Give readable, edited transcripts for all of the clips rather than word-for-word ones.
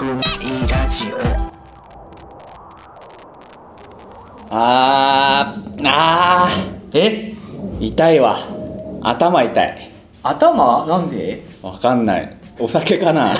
ラジオ。 痛いわ。頭痛い。 頭なんで？ わかんない。お酒かな。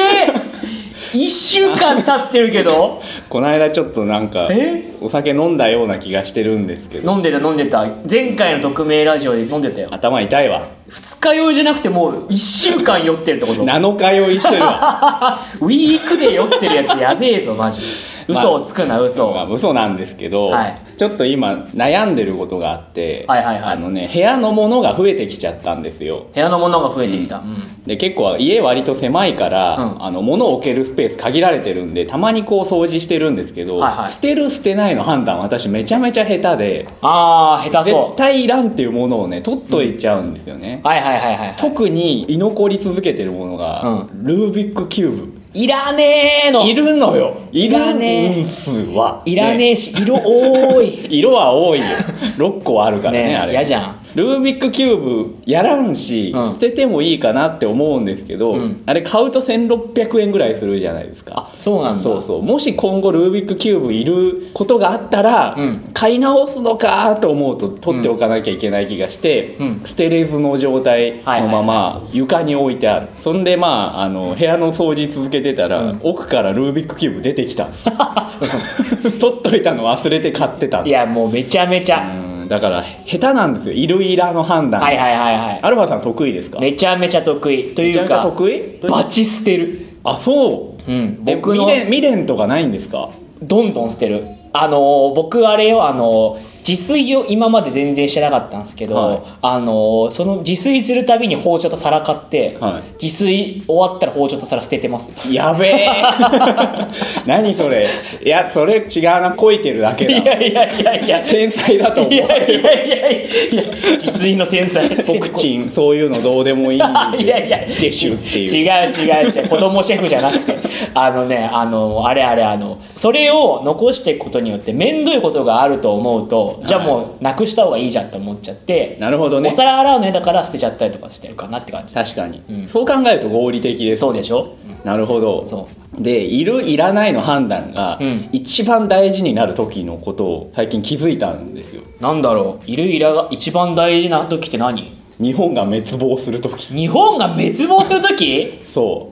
1週間経ってるけどこの間ちょっとなんかお酒飲んだような気がしてるんですけど。 飲んでた。前回の匿名ラジオで飲んでたよ。 頭痛いわ。 二日酔いじゃなくてもう1週間酔ってるってこと 7日酔いしてるわ。 ウィークで酔ってるやつやべえぞマジ。嘘をつくな、嘘。 嘘なんですけど、 はい、 ちょっと今悩んでることがあって、 部屋のものが増えてきちゃったんですよ。 部屋のものが増えてきた、 で結構家割と狭いから、物を置けるスペース限られてるんで、たまにこう掃除してるんですけど、捨てる捨てないの判断私めちゃめちゃ下手で、 下手そう。 絶対いらんっていうものをね取っといちゃうんですよね。特に居残り続けてるものが、ルービックキューブ。 いらねえの。 いるのよ。いるんすわ。 いらねえし、色多い。 色は多いよ。6個あるからね、あれ。 嫌じゃん。 ルービックキューブやらんし、捨ててもいいかなって思うんですけど、あれ買うと1600円ぐらいするじゃないですか。 そうなんだ。 そう。もし今後ルービックキューブいることがあったら、買い直すのかと思うと取っておかなきゃいけない気がして、捨てれずの状態のまま床に置いてある。そんで部屋の掃除続けてたら、奥からルービックキューブ出てきたんです取っといたの忘れて買ってた。 いやもうめちゃめちゃ、 だから下手なんですよ、いるいらの判断。アルファさん得意ですか？ めちゃめちゃ得意というか、 めちゃめちゃ得意？ バチ捨てる。 そう、僕の未練とかないんですか？ どんどん捨てる。僕あれよ、自炊を今まで全然してなかったんですけど、その自炊するたびに包丁と皿買って、自炊終わったら包丁と皿捨ててます。 やべえ何それ。いやそれ違うな、こいてるだけだ。 いや天才だと思う。 いや自炊の天才。 ポクチンそういうのどうでもいいでしゅっていう。 違う子供シェフじゃなくてそれを残していくことによって面倒いことがあると思うと、じゃあもうなくした方がいいじゃんと思っちゃって。なるほどね。お皿洗うの嫌だから捨てちゃったりとかしてるかなって感じ。 確かに、そう考えると合理的です。 そうでしょ、 なるほど。そうで、いるいらないの判断が一番大事になる時のことを最近気づいたんですよ。 なんだろう、いるいらが一番大事な時って何？ 日本が滅亡する時。 日本が滅亡する時？ そう、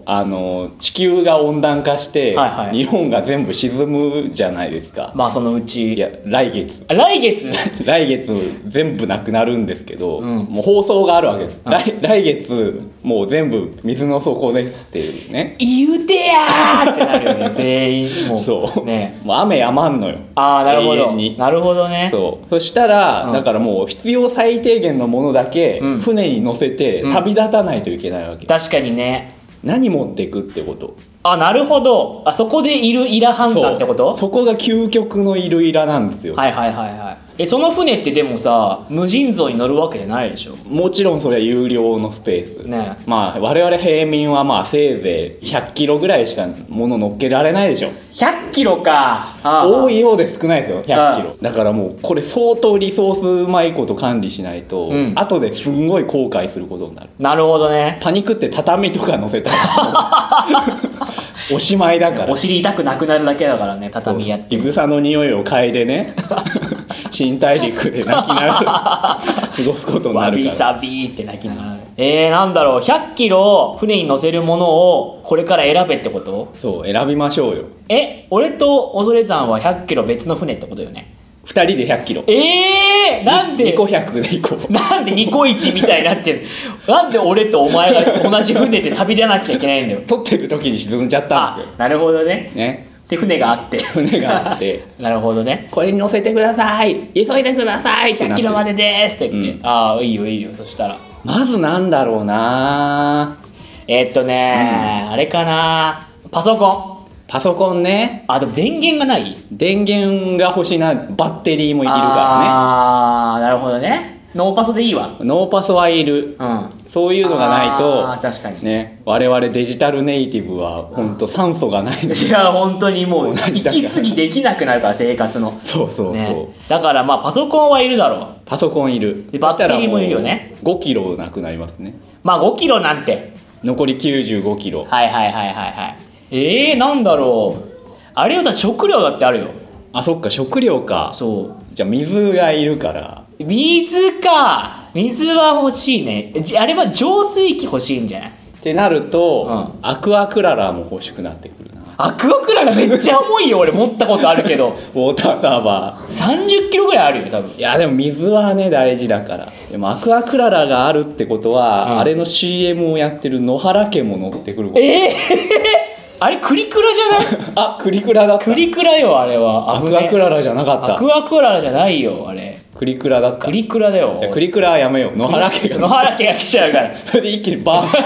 地球が温暖化して、日本が全部沈むじゃないですか。 そのうち。 いや来月来月全部なくなるんですけど、もう放送があるわけです。来月もう全部水の底ですっていうね。 言うてやーってなるよね全員。もうそうね、 もう雨やまんのよ。 なるほど。なるほどね。 そしたら、だからもう必要最低限のものだけ、船に乗せて旅立たないといけないわけ。 確かにね。 何持っていくってこと。 なるほど。そこでいるいら判断ってこと？ そこが究極のいるいらなんですよ。 その船ってでもさ、無尽蔵に乗るわけじゃないでしょ？ もちろんそれは有料のスペースね。 我々平民はせいぜい100キロぐらいしか物乗っけられないでしょ。 100キロか。 多いようで少ないですよ、100キロ。だからもうこれ相当リソースうまいこと管理しないと、後ですんごい後悔することになる。 なるほどね。 パニックって畳とか乗せたらおしまいだから。 お尻痛くなくなるだけだからね、畳やって。 いぐさの匂いを嗅いでね新大陸で泣きながら過ごすことになるから。わびさびーって泣きながら。なんだろう、100キロ船に乗せるものをこれから選べってこと？ そう、選びましょうよ。 俺と恐山は100キロ別の船ってことよね。 2人で100キロ。 なんで 2個100で行こう。 なんで2個1みたいになってるなんで俺とお前が同じ船で旅出なきゃいけないんだよ。 撮ってる時に沈んじゃったんですよ。 なるほどね。で船があってなるほどね。 これに乗せてください、急いでくださいって 100キロまででーすって言って、いいよ。そしたらまずなんだろうな。 あれかな、パソコンね。でも電源がない。 電源が欲しいな。バッテリーもいるからね。なるほどね。ノーパソでいいわ。 ノーパソはいる。そういうのがないと確かにね、我々デジタルネイティブは本当酸素がないので。 いや本当にもう息継ぎできなくなるから、生活の。 そう、 だからパソコンはいるだろう。 パソコンいる。 でバッテリーもいるよね。 5キロなくなりますね。 5キロなんて残り95キロ。 なんだろう。あれよ、だって食料だってあるよ。 あ、そっか、食料か。 そう。 じゃあ水がいるから。 水か。水は欲しいね。あれは浄水器欲しいんじゃない？ ってなると、アクアクララも欲しくなってくるな。 アクアクララめっちゃ重いよ。俺持ったことあるけど。 ウォーターサーバー。 30キロぐらいあるよ、多分。 いや、でも水はね、大事だから。でもアクアクララがあるってことは、あれの CM をやってる野原家も乗ってくる。 あれクリクラじゃない？ あ、クリクラだった。 クリクラよ、あれは。 アクアクララじゃなかった。 アクアクララじゃないよ、あれ。 クリクラだった。 クリクラだよ。 じゃクリクラはやめよう。野原家が。 野原家が来ちゃうから。 それで一気にバーン。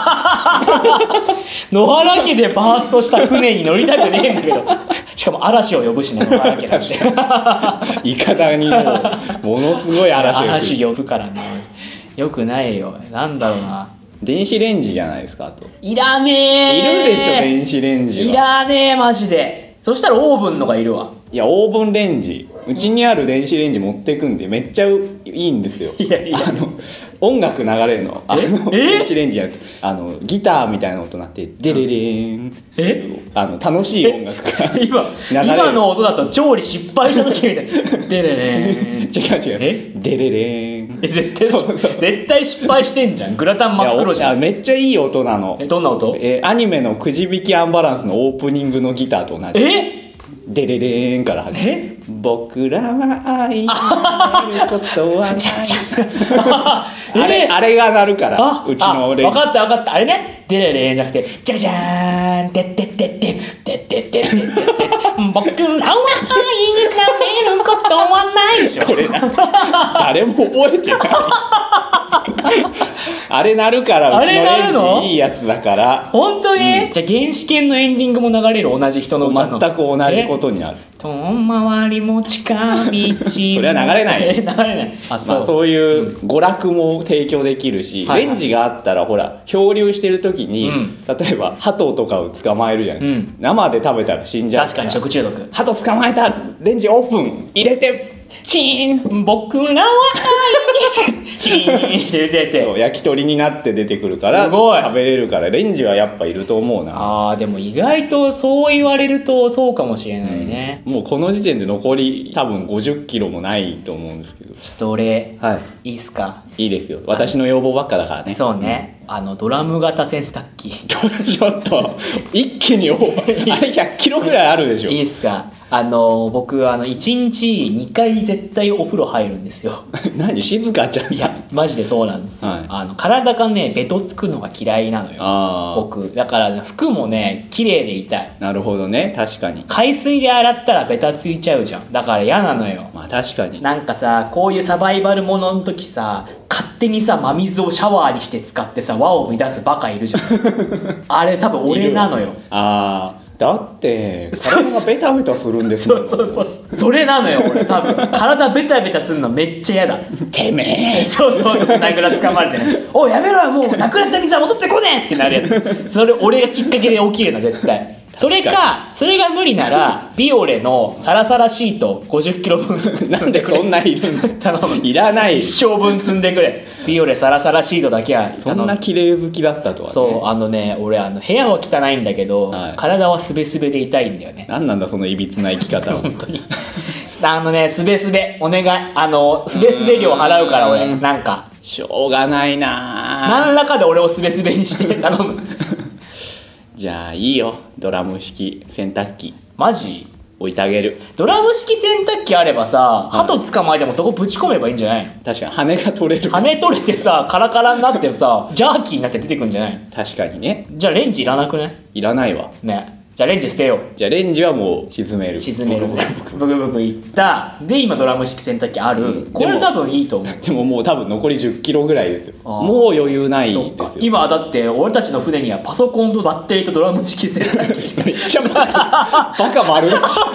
野原家でバーストした船に乗りたくねえんだけど。しかも嵐を呼ぶしね、野原家なんて。 いかだにものすごい嵐呼ぶからね。よくないよ。なんだろうな。 電子レンジじゃないですか。あといらねえ。 いるでしょ、電子レンジは。 いらねえ、マジで。そしたらオーブンのがいるわ。 いや、オーブンレンジ、うちにある電子レンジ持ってくんでめっちゃいいんですよ。 いやいや、 音楽流れるの。電子レンジやるとギターみたいな音鳴ってデレレーン、楽しい音楽が今の音だと調理失敗した時みたいな。デレレーン。 違うデレレーン。 絶対失敗してんじゃん。グラタン真っ黒じゃん。 めっちゃいい音なの。 どんな音？ アニメのくじ引きアンバランスのオープニングのギターと同じ。デレレーンから始める。僕らは愛になることはないあれが鳴るからうちのレンジ。 分かったあれね。デレレーンじゃなくてジャジャーンテッテッテッテッテッテッテッテッテッテッ僕らは愛になれることはないでしょ。 これ誰も覚えてない。あれ鳴るからうちのレンジいいやつだから。 本当に？じゃあ原始圏のエンディングも流れる、同じ人の歌の。 全く同じことになる。 遠回りも近道それは流れない。 流れない。 そういう娯楽も提供できるし、レンジがあったらほら漂流してる時に、例えば鳩とかを捕まえるじゃない、生で食べたら死んじゃう。 確かに食中毒。 鳩捕まえた、レンジオープン、入れてチーン、 僕らは愛にチーンって出て焼き鳥になって出てくるからすごい食べれるから、レンジはやっぱいると思うな。 でも意外とそう言われるとそうかもしれないね、 もうこの時点で残り多分50キロもないと思うんですけど。 ちょっと俺、いいっすか？いいですよ、私の要望ばっかだからね。 そうね、ドラム型洗濯機ちょっと一気にあれ100キロぐらいあるでしょ。 いいっすか？僕1日2回絶対お風呂入るんですよ。 何、静香ちゃん？ いやマジでそうなんですよ、体がねベトつくのが嫌いなのよ僕だから、ね、服もね綺麗でいたい。 なるほどね、確かに。 海水で洗ったらベタついちゃうじゃん。だから嫌なのよ。 まあ確かに。 なんかさ、こういうサバイバルものの時さ、勝手にさ真水をシャワーにして使ってさ和を乱すバカいるじゃん。あれ多分俺なのよ。 だって体がベタベタするんですもん。 そうそれなのよ俺多分。体ベタベタするのめっちゃ嫌だ。 てめえ。 そう名倉掴まれてね、おいやめろよ、もうなくなった水は戻ってこねえってなるやつ。それ俺がきっかけで起きるの絶対。それが無理ならビオレのサラサラシート50キロ分なんでこんないるの？ 頼む。 いらない。 一生分積んでくれ。ビオレサラサラシートだけは頼む。 そんな綺麗好きだったとはね。 そう俺部屋は汚いんだけど、体はスベスベで痛いんだよね。 なんなんだそのいびつな生き方は。 本当にスベスベお願い。スベスベ料払うから俺。なんかしょうがないな。 何らかで俺をスベスベにして頼む。 じゃあいいよ、ドラム式洗濯機。 マジ？ 置いてあげる。 ドラム式洗濯機あればさ、鳩捕まえてもそこぶち込めばいいんじゃないの？ 確かに羽が取れる。 羽取れてさ、カラカラになってさ、ジャーキーになって出てくんじゃないの？ 確かにね。 じゃあレンジいらなくない？ いらないわね。じゃあレンジ捨てよう。 じゃあレンジはもう沈める。 ブクブクいった。で今ドラム式洗濯機ある、これ多分いいと思う。 でももう多分残り10キロぐらいですよ。もう余裕ないですよ。 今だって俺たちの船にはパソコンとバッテリーとドラム式洗濯機しか。 めっちゃバカ丸出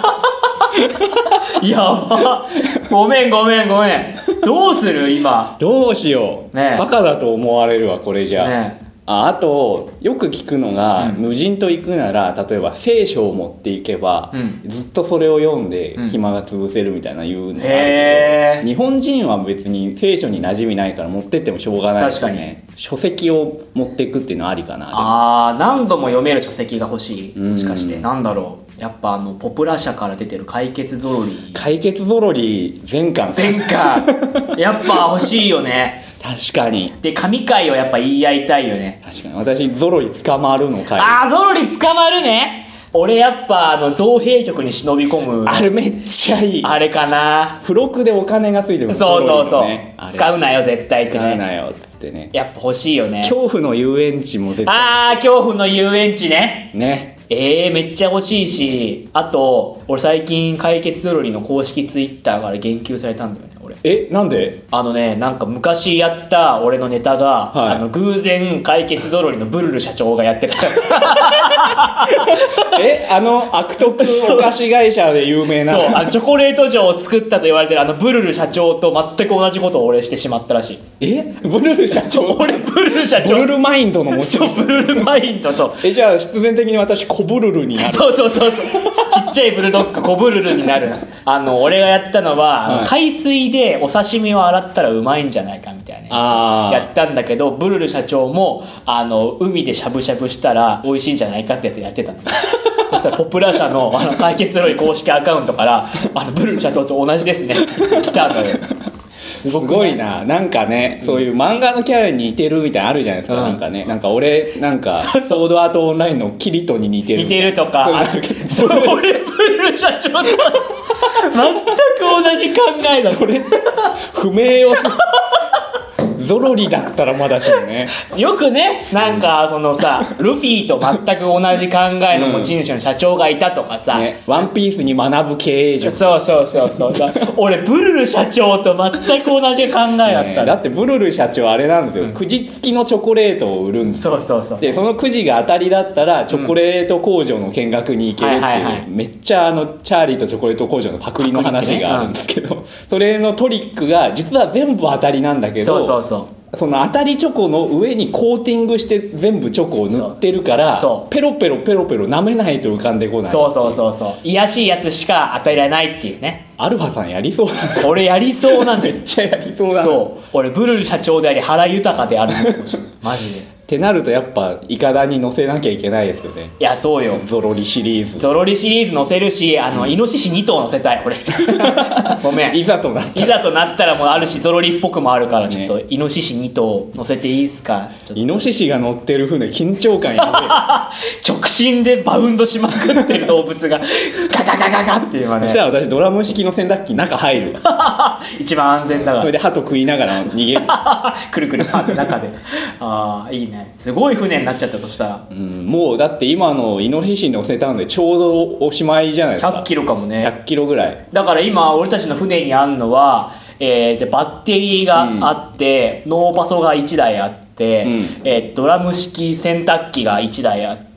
し。 やば。ごめんどうする今。 どうしよう、バカだと思われるわこれじゃ。 あとよく聞くのが、無人島行くなら例えば聖書を持っていけば、ずっとそれを読んで暇が潰せるみたいな言うのがあるけど、日本人は別に聖書に馴染みないから持ってってもしょうがないですよね。書籍を持っていくっていうのはありかな。 何度も読める書籍が欲しい。もしかしてなんだろう、やっぱポプラ社から出てる解決ゾロリ全巻やっぱ欲しいよね。 確かに。 で神回をやっぱ言い合いたいよね。 確かに。私ゾロリ捕まるの回。 ゾロリ捕まるね。俺やっぱ造幣局に忍び込むあれめっちゃいい。 あれかな。 付録でお金がついてる。 そう使うなよ絶対ってね。 使うなよってね。 やっぱ欲しいよね。 恐怖の遊園地も絶対。 恐怖の遊園地ね。めっちゃ欲しいし、あと俺最近解決ゾロリの公式ツイッターから言及されたんだよね。 なんで？ なんか昔やった俺のネタが、偶然解決ゾロリのブルル社長がやってた。 悪徳お菓子会社で有名な。 そう、チョコレート城を作ったと言われてるブルル社長と全く同じことを俺してしまったらしい。 ブルル社長？ 俺ブルル社長。 ブルルマインドの持ち主。 そう、ブルルマインドと。 じゃあ必然的に私小ブルルになる。 そう。ちっちゃいブルドッグ小ブルルになる。俺がやったのは、海水でお刺身を洗ったらうまいんじゃないかみたいなやつやったんだけど、ブルル社長も海でしゃぶしゃぶしたら美味しいんじゃないかってやつやってたの。そしたらポプラ社の解決ロイ公式アカウントからブルル社長と同じですねって来たのよ。 すごいな。なんかね、そういう漫画のキャラに似てるみたいなのあるじゃないですか。なんかね、なんか俺ソードアートオンラインのキリトに似てるとか。俺ブルル社長と全く同じ考えだ。これ不明よ。ゾロリだったらまだしもね。 よくね、なんかルフィと全く同じ考えの持ち主の社長がいたとかさ、 ワンピースに学ぶ経営術。 そう俺ブルル社長と全く同じ考えだった、 だってブルル社長あれなんですよ、くじ付きのチョコレートを売るんですよ。でそのくじが当たりだったらチョコレート工場の見学に行けるっていう、めっちゃチャーリーとチョコレート工場のパクリの話があるんですけど、それのトリックが実は全部当たりなんだけど、その当たりチョコの上にコーティングして全部チョコを塗ってるから、ペロペロ舐めないと浮かんでこない。いやしいやつしか与えられないっていうね。 アルファさんやりそうだね。 俺やりそうなんだよ。 めっちゃやりそうだね。 俺ブルル社長であり原豊であるマジで。 ってなるとやっぱイカダに乗せなきゃいけないですよね。 いやそうよ。 ゾロリシリーズ乗せるし、イノシシ2頭乗せたい俺。ごめん。 いざとなったらもうあるし、ゾロリっぽくもあるから、ちょっとイノシシ2頭乗せていいですか。 イノシシが乗ってる船緊張感やべえ。直進でバウンドしまくってる動物がガガガガガっていうのはね。 そしたら私ドラム式の洗濯機中入る。 一番安全だから。 それで鳩食いながら逃げる。 くるくるパって中で。いいね。すごい船になっちゃった。そしたら、 もうだって今のイノシシに乗せたのでちょうどおしまいじゃないですか。 100キロかもね。 100キロぐらいだから今俺たちの船にあるのは、バッテリーがあって、ノーパソが1台あって、ドラム式洗濯機が1台あって、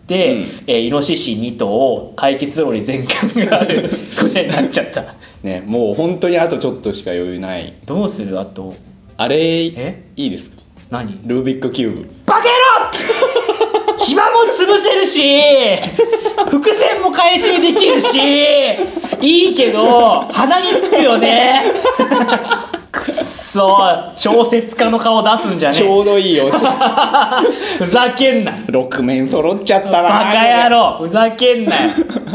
イノシシ2頭解決ゾロリ全巻がある船になっちゃったね。もう本当にあとちょっとしか余裕ない。 どうする？あとあれいいですか？ 何？ ルービックキューブ。 バカ野郎暇も潰せるし伏線も回収できるしいいけど鼻につくよね。くっそ小説家の顔出すんじゃねえ。 ちょうどいいよ。 ふざけんな。 6面揃っちゃったな。 バカ野郎ふざけんなよ。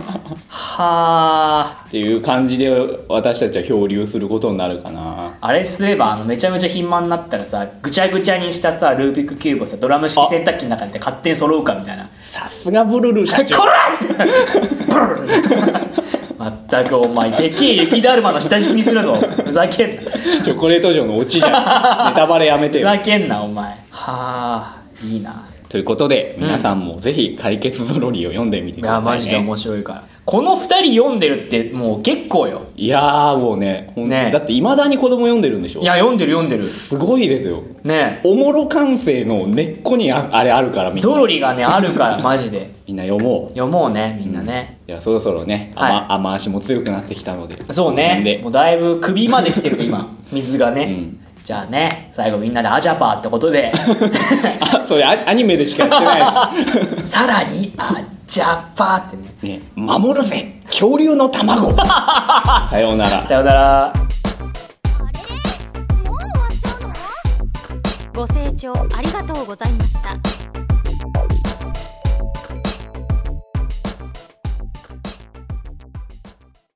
はっていう感じで私たちは漂流することになるかな。 あれすればめちゃめちゃ暇になったらさ、ぐちゃぐちゃにしたさルービックキューブをさドラム式洗濯機の中で勝手に揃うかみたいな。 さすがブルル社長。 こらまったくお前でけえ雪だるまの下敷きにするぞ。ふざけんな。 チョコレート城のオチじゃん。ネタバレやめてよ。 ふざけんなお前。いいな。 ということで皆さんもぜひ解決ゾロリを読んでみてくださいね。 いやマジで面白いから。この2人読んでるってもう結構よ。 いやーもうねだっていまだに子供読んでるんでしょ。 いや読んでるすごいですよね。 おもろ感性の根っこにあれあるからみんなゾロリがねあるからマジでみんな読もうねみんなね。 いやそろそろね、雨足も強くなってきたので。 そうね。もうだいぶ首まで来てる今水がね、 じゃあね最後みんなでアジャパーってことであ、それアニメでしかやってないさらにアジャパーってね、守るぜ恐竜の卵さようなら。 さようなら。 ご清聴ありがとうございました。